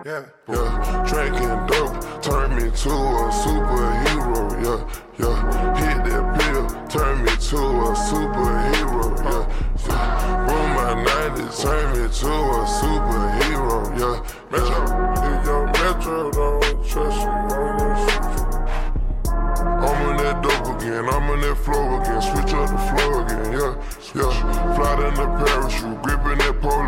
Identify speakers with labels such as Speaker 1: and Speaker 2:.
Speaker 1: Yeah, yeah. Drinking dope, turn me to a superhero. Yeah, yeah. Hit that pill, turn me to a superhero. Yeah, yeah. Roll my 90s, turn me to a superhero. Yeah, Metro, if your Metro don't trust you, I'm gonna shoot you. I'm on that dope again, I'm on that flow again. Switch up the flow again, yeah, yeah. Fly in the parachute, gripping that pole.